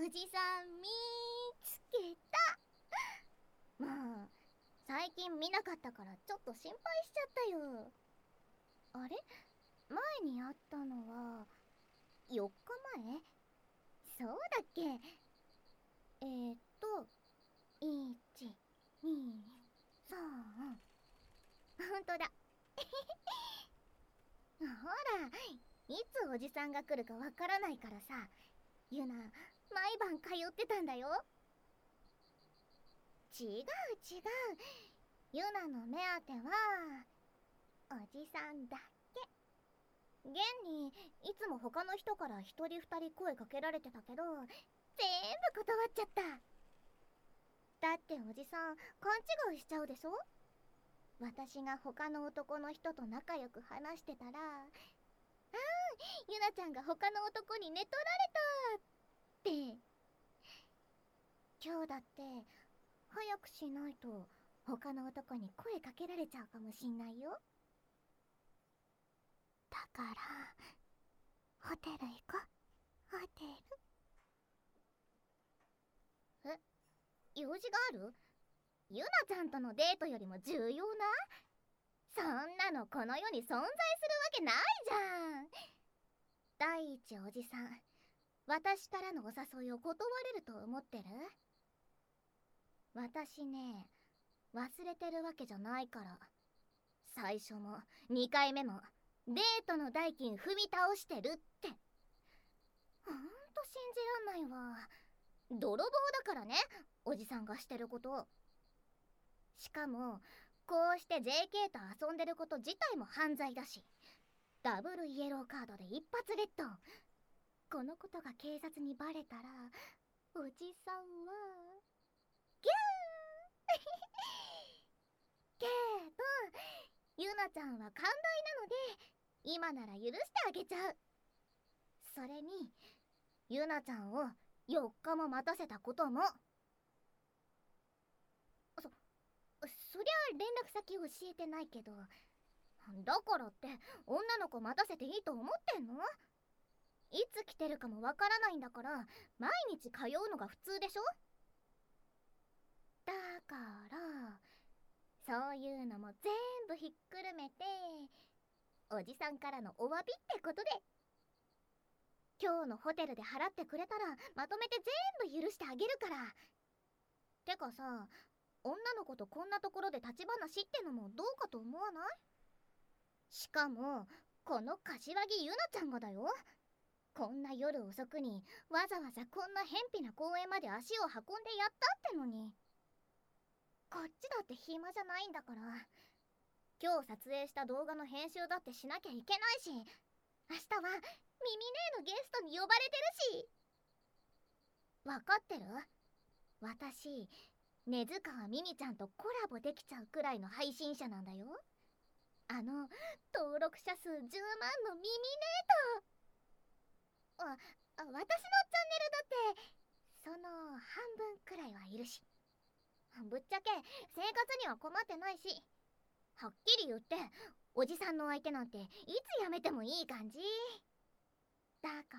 じさん見つけた。もう最近見なかったからちょっと心配しちゃったよ。あれ、前に会ったのは4日前？そうだっけ？1、2、3。ほんとだ。ほら、いつおじさんが来るかわからないからさ、ゆな毎晩通ってたんだよ。違う違う、ゆなの目当てはおじさんだけ。現にいつも他の人から一人二人声かけられてたけど、全部断っちゃった。だっておじさん勘違いしちゃうでしょ。私が他の男の人と仲良く話してたら、ゆなちゃんが他の男に寝取られたって。今日だって早くしないと他の男に声かけられちゃうかもしんないよ。だからホテル行こう。ホテル。用事がある？ゆなちゃんとのデートよりも重要な？そんなのこの世に存在するわけないじゃん。第一、おじさん、私からのお誘いを断れると思ってる？私ね、忘れてるわけじゃないから。最初も2回目もデートの代金踏み倒してるって。ほんと信じらんないわ。泥棒だからね、おじさんがしてること。しかもこうして JK と遊んでること自体も犯罪だし、ダブルイエローカードで一発レッド。このことが警察にバレたらおじさんはギャーけどゆなちゃんは寛大なので今なら許してあげちゃう。それにゆなちゃんを4日も待たせたことも。そりゃ連絡先教えてないけど、だからって女の子待たせていいと思ってんの？いつ来てるかもわからないんだから毎日通うのが普通でしょ。だからそういうのも全部ひっくるめておじさんからのお詫びってことで、今日のホテルで払ってくれたらまとめて全部許してあげるから。てかさ、女の子とこんなところで立ち話ってのもどうかと思わない？しかもこの柏木ゆなちゃんがだよ。こんな夜遅くにわざわざこんな偏僻な公園まで足を運んでやったってのに。こっちだって暇じゃないんだから。今日撮影した動画の編集だってしなきゃいけないし、明日はミミ姉のゲストに呼ばれてるし。わかってる？私根津川ミミちゃんとコラボできちゃうくらいの配信者なんだよ。登録者数10万のミミネート。私のチャンネルだってその半分くらいはいるし、ぶっちゃけ生活には困ってないし、はっきり言っておじさんの相手なんていつ辞めてもいい感じだから、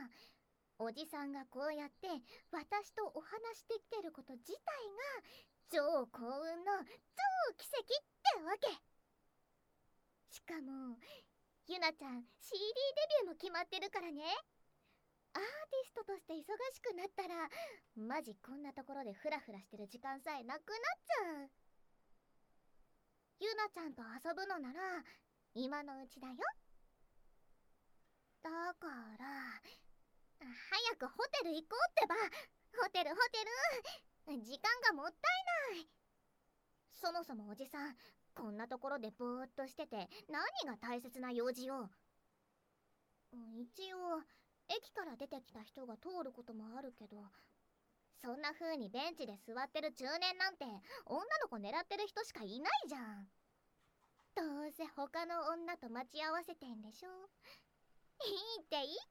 おじさんがこうやって私とお話しできてること自体が超幸運の超奇跡ってわけ。しかもゆなちゃん CD デビューも決まってるからね。アーティストとして忙しくなったらマジこんなところでフラフラしてる時間さえなくなっちゃう。ゆなちゃんと遊ぶのなら今のうちだよ。だから早くホテル行こうってば。ホテルホテル、時間がもったいない。そもそもおじさんこんなところでぼーっとしてて何が大切な用事よ。一応駅から出てきた人が通ることもあるけど、そんな風にベンチで座ってる中年なんて女の子狙ってる人しかいないじゃん。どうせ他の女と待ち合わせてんでしょ。いいっていいって、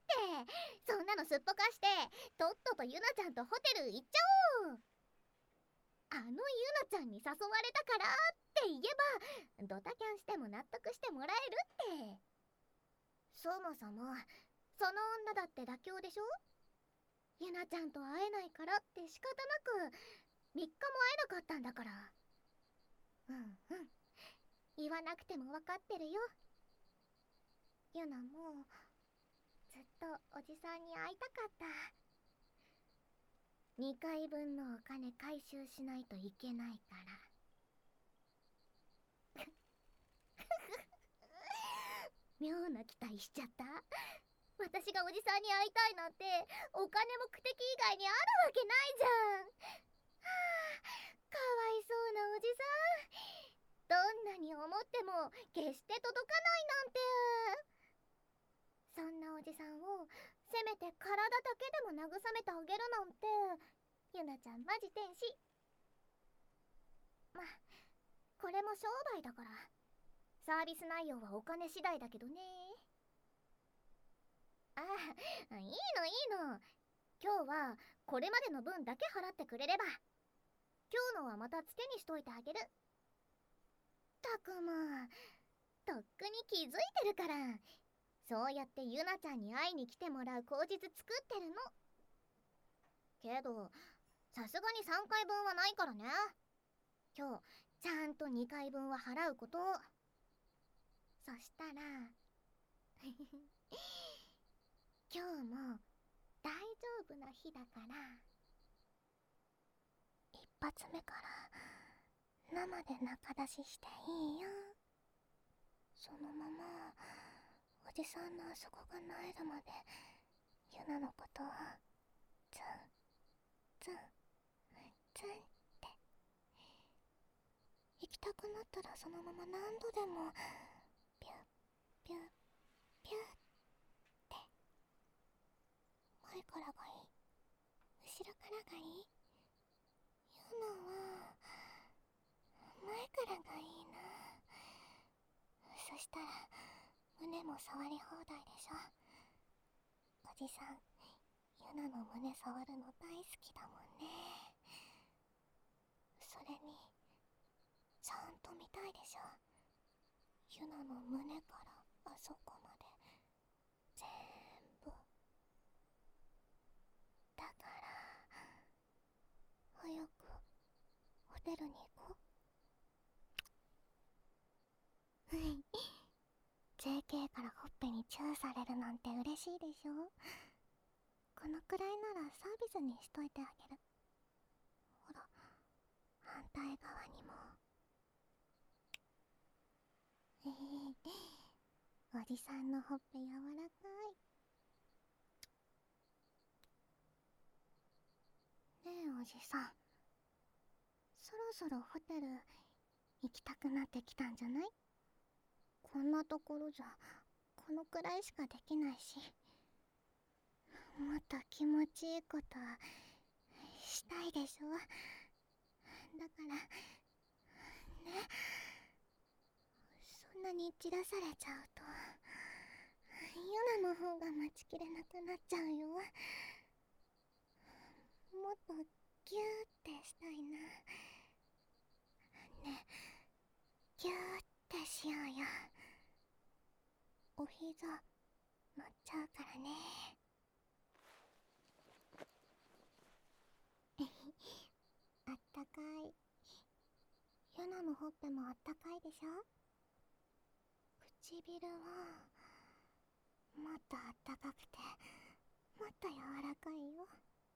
そんなのすっぽかしてとっととゆなちゃんとホテル行っちゃおう。ゆなちゃんに誘われたからって言えばドタキャンしても納得してもらえるって。そもそもその女だって妥協でしょ。 ゆなちゃんと会えないからって仕方なく3日も会えなかったんだから。うんうん、言わなくても分かってるよ。ゆなもずっとおじさんに会いたかった。2回分のお金回収しないといけないから。妙な期待しちゃった。私がおじさんに会いたいなんてお金目的以外にあるわけないじゃん。はあ、かわいそうなおじさん。どんなに思っても決して届かないなんて。そんなおじさんをせめて体だけでも慰めてあげるなんて、ゆなちゃんマジ天使。ま、これも商売だからサービス内容はお金次第だけどね。ああ、いいのいいの。今日はこれまでの分だけ払ってくれれば、今日のはまたつけにしといてあげる。たくもとっくに気づいてるから、そうやってゆなちゃんに会いに来てもらう口実作ってるの。けどさすがに3回分はないからね。今日ちゃんと2回分は払うこと。そしたら今日も大丈夫な日だから、一発目から生で仲出ししていいよ。そのままおじさんのあそこが萎えるまでユナのことをツンツンツンって。行きたくなったらそのまま何度でもピュッピュッピュッって。前からがいい、後ろからがいい。ユナは前からがいいな。そしたら胸も触り放題でしょ。おじさんユナの胸触るの大好きだもんね。それにちゃんと見たいでしょ。ユナの胸からあそこまで全部。だから早くホテルに行こう。JK からほっぺにチューされるなんて嬉しいでしょ。このくらいならサービスにしといてあげる。ほら、反対側にも。おじさんのほっぺ柔らかい。ねえおじさん、そろそろホテル行きたくなってきたんじゃない？こんなところじゃこのくらいしかできないし、もっと気持ちいいことしたいでしょ。だからね、そんなに散らされちゃうとユナの方が待ちきれなくなっちゃうよ。もっとギューってしたいな。ね、ギューってしようよ。お膝乗っちゃうからね。あったかい。ユナのほっぺもあったかいでしょ。唇はもっとあったかくてもっと柔らかいよ。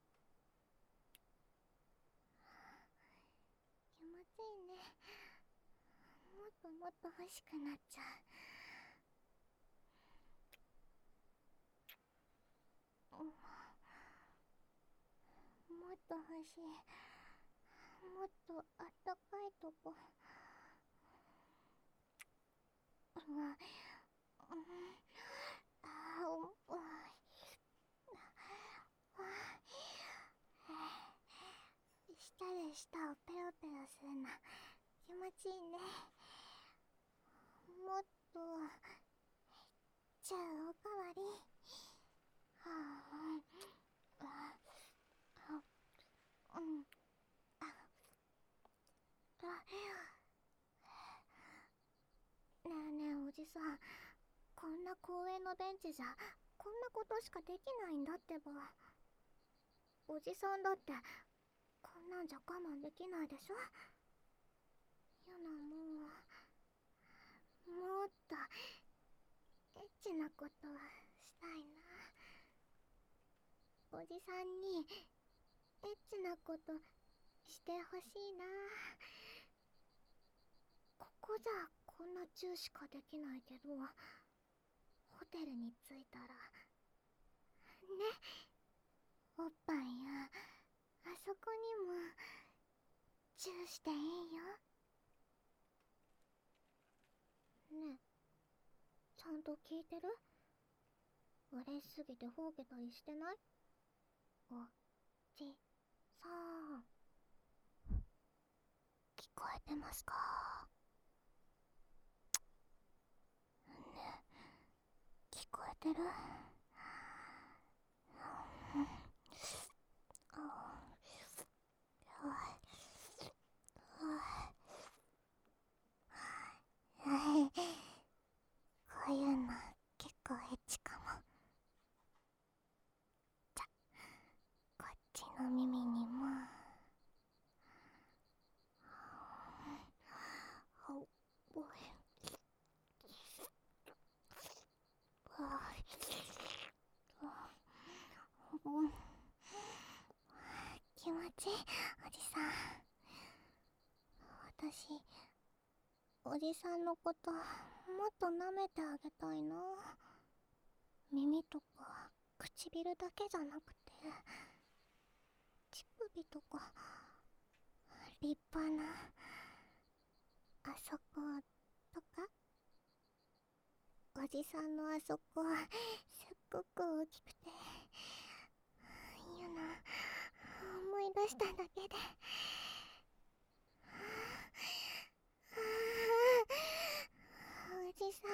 気持ちいいね。もっともっと欲しくなっちゃう。もっと欲しい。もっとあったかいとこ。舌で舌をペロペロするの気持ちいいね。もっとじゃあおかわり。ねえねえおじさん、こんな公園のベンチじゃこんなことしかできないんだってば。 おじさんだってこんなんじゃ我慢できないでしょ。ゆなもっとエッチなことしたいな。おじさんにエッチなことしてほしいな。ここじゃこんなチューしかできないけど、ホテルに着いたらね、おっぱいやあそこにもチューしていいよ。ねえ、ちゃんと聞いてる？嬉しすぎてほうけたりしてない？おじさん、聞こえてますか？ねえ、聞こえてる？こういうの結構エッチかも。じゃ、こっちの耳にも。おい、気持ちいい、おじさん。私、おじさんのこともっと舐めてあげたいな。耳とか唇だけじゃなくて、乳首とか立派なあそことか。おじさんのあそこすっごく大きくて、思い出しただけでおじさん、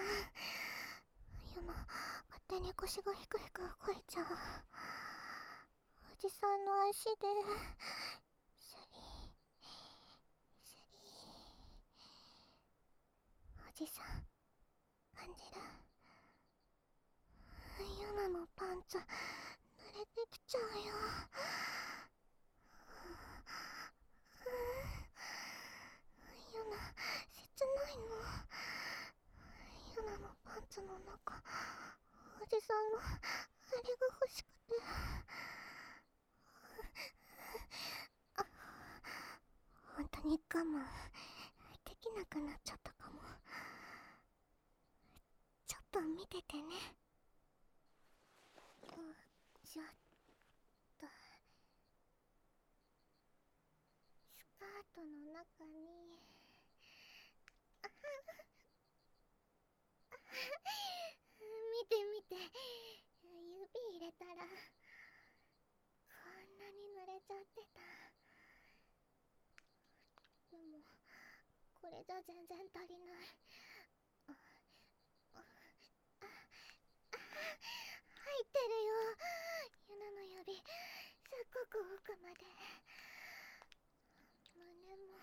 勝手に腰が低く動いちゃう。おじさんの足でスリスリ。おじさん、感じる？ユナのパンツ濡れてきちゃうよ。ユナ、切ないの？ユナのパンツの中、おじさんのあれが欲しくて。本当に我慢できなくなっちゃったかも。ちょっと見ててね。ちょっと、スカートの中に見て見て、指入れたらこんなに濡れちゃってた。でもこれじゃ全然足りない。入ってるよ、ユナの指、すっごく奥まで。胸も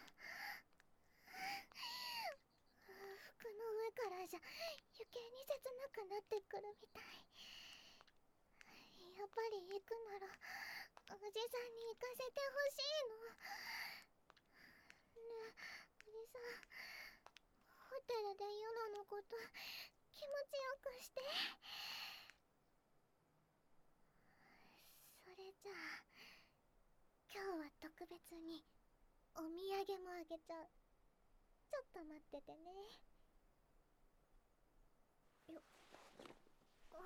服の上からじゃ余計に切なくなってくるみたい。やっぱり行くならおじさんに行かせてほしいの。ねえ、おじさん、ホテルでユナのこと気持ちよくして。それじゃあ今日は特別にお土産もあげちゃう。ちょっと待っててね。よっ、ほ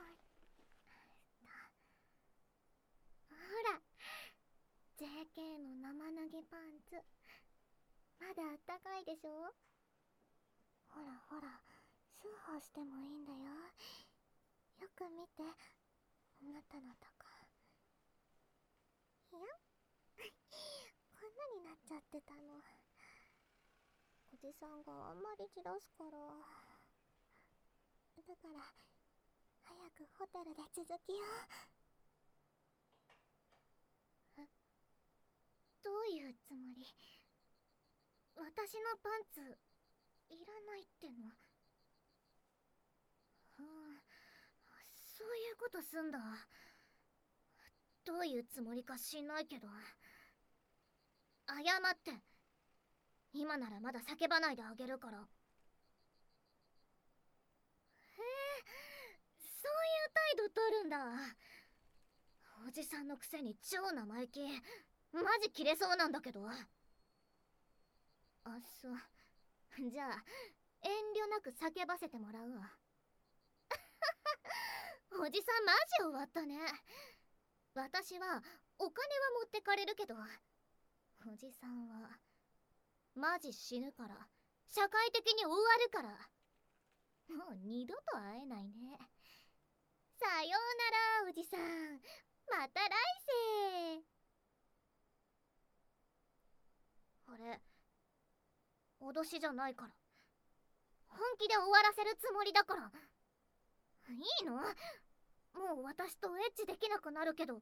ら、 JK の生脱ぎパンツ、まだあったかいでしょ。ほらほら、数歩してもいいんだよ。よく見て、あなたのとこ。いやこんなになっちゃってたの。おじさんがあんまりじらすから。だから早くホテルで続きよ。どういうつもり？私のパンツいらないっての？そういうことすんだ。 どういうつもりか知んないけど、謝って。今ならまだ叫ばないであげるから。そういう態度取るんだ。おじさんのくせに超生意気。マジキレそうなんだけど。そう。じゃあ遠慮なく叫ばせてもらうわ。おじさんマジ終わったね。私はお金は持ってかれるけど、おじさんはマジ死ぬから、社会的に終わるから。もう二度と会えないね。さようならおじさん、また来世。あれ、脅しじゃないから。本気で終わらせるつもりだから。いいの？もう私とエッチできなくなるけど。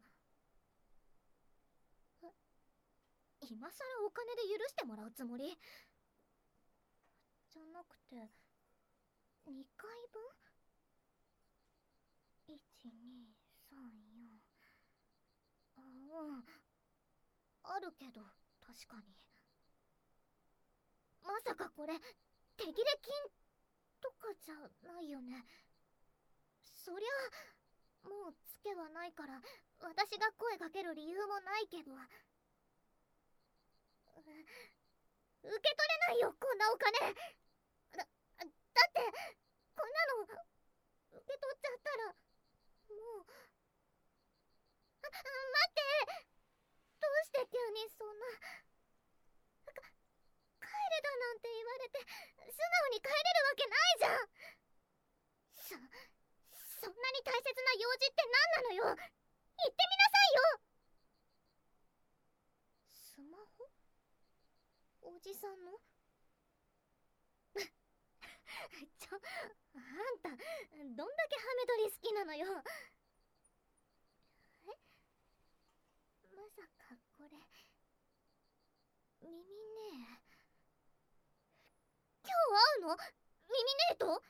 今さらお金で許してもらうつもりじゃなくて、2回分 ?1、2、3、4。あるけど、確かに。まさかこれ手切れ金とかじゃないよね。そりゃもうツケはないから私が声かける理由もないけど、受け取れないよこんなお金。だってこんなの受け取っちゃったらもう。待って、どうして急にそんな。帰れだなんて言われて素直に帰れるわけないじゃん。そんなに大切な用事って何なのよ。言ってみなさいよ。スマホ？おじさんの？あんたどんだけハメ撮り好きなのよ。まさかこれ耳ねえ。今日会うの？耳ねえと？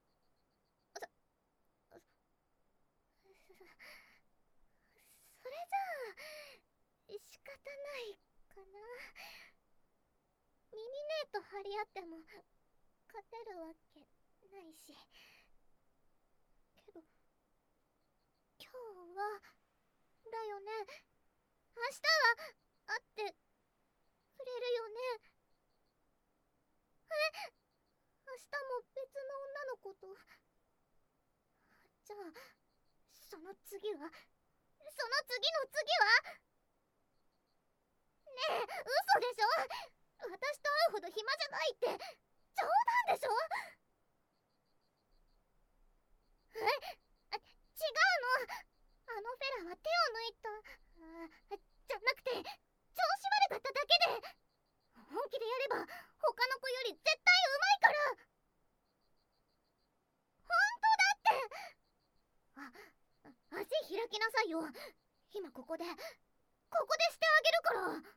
それじゃあ仕方ないかな。耳ねえと張り合っても勝てるわけないし。けど今日はだよね。明日は会ってくれるよね。明日も別の女の子と。じゃあその次は、その次の次は。ねえ、嘘でしょ。私と会うほど暇じゃないって冗談でしょ。違うの。あのフェラは手を抜いたじゃなくて調子悪かっただけで、本気でやれば他の子より絶対うまいから。本当だって。足開きなさいよ。今ここでしてあげるから。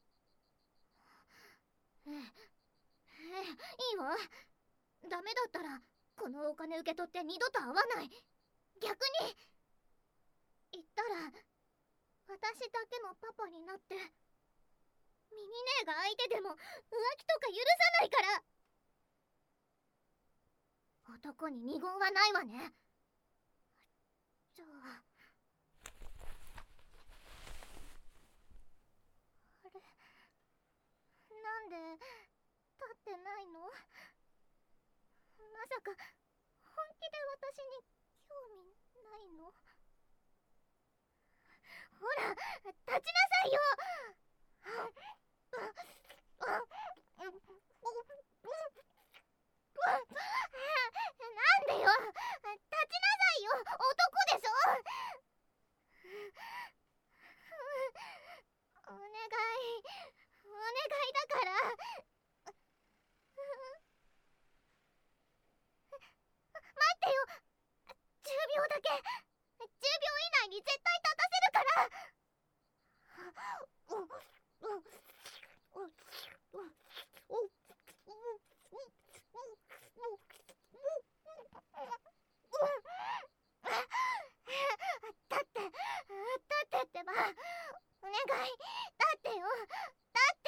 いいわ。ダメだったらこのお金受け取って二度と会わない。逆に言ったら私だけのパパになって、ミミ姉が相手でも浮気とか許さないから。男に二言はないわね。じゃああれ、なんで立ってないの？まさか本気で私に興味ないの？ほら立ちなさいよ。なんでよ、立ちなさいよ。男でしょ。お願いだから。待ってよ、10秒だけ。10秒以内に絶対立たせるから。 願い、だってよ、だって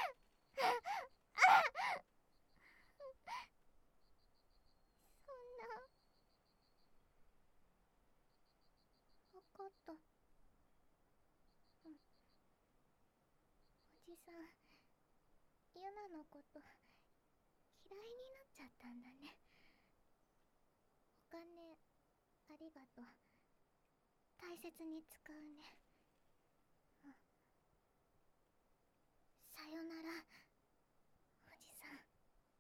そんな。分かった。おじさん、ユナのこと嫌いになっちゃったんだね。お金ありがとう。大切に使うね。さよなら、おじさん。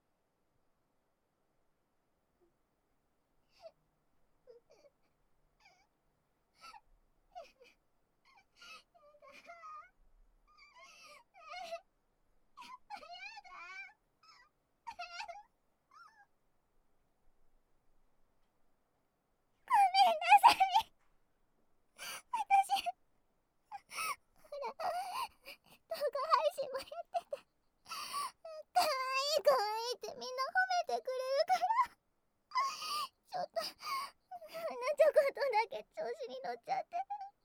ごめんなさい。私、ほら、動画配信もやってて、かわいいかわいいってみんな褒めてくれるから、ちょっと、花ちょこっとだけ調子に乗っちゃって。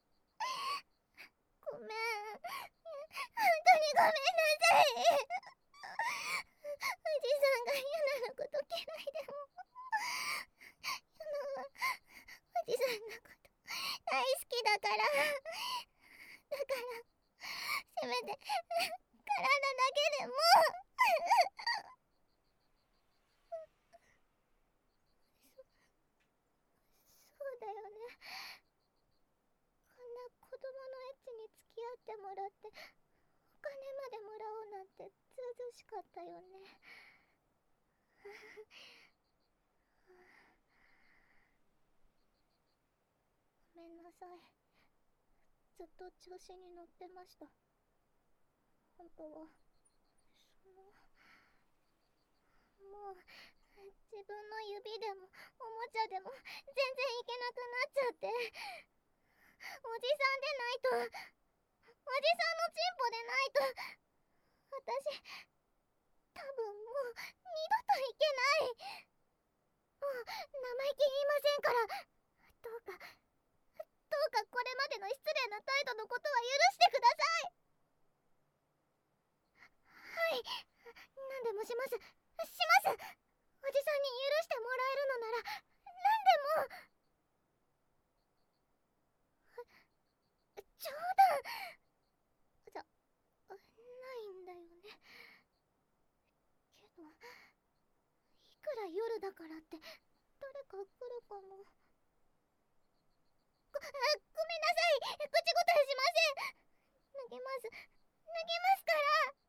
ごめん。本当にごめんなさい。おじさんがユナのこと嫌いでも、ユナはおじさんのこと大好きだから。だから、せめて体だけでも。そうだよね。こんな子供のエッチに付き合ってもらって、お金までもらおうなんてずうずうしかったよね。ごめんなさい。ずっと調子に乗ってました。本当は、もう自分の指でもおもちゃでも全然いけなくなっちゃって、おじさんでないと、おじさんのチンポでないと、私多分もう二度といけない。もう生意気言いませんから、どうかどうかこれまでの失礼な態度のことは許してください。はい、何でもします、します。おじさんに許してもらえるのなら何でも。冗談じゃないんだよね。けど、いくら夜だからって誰か来るかも。ごめんなさい、口答えしません。脱ぎますから。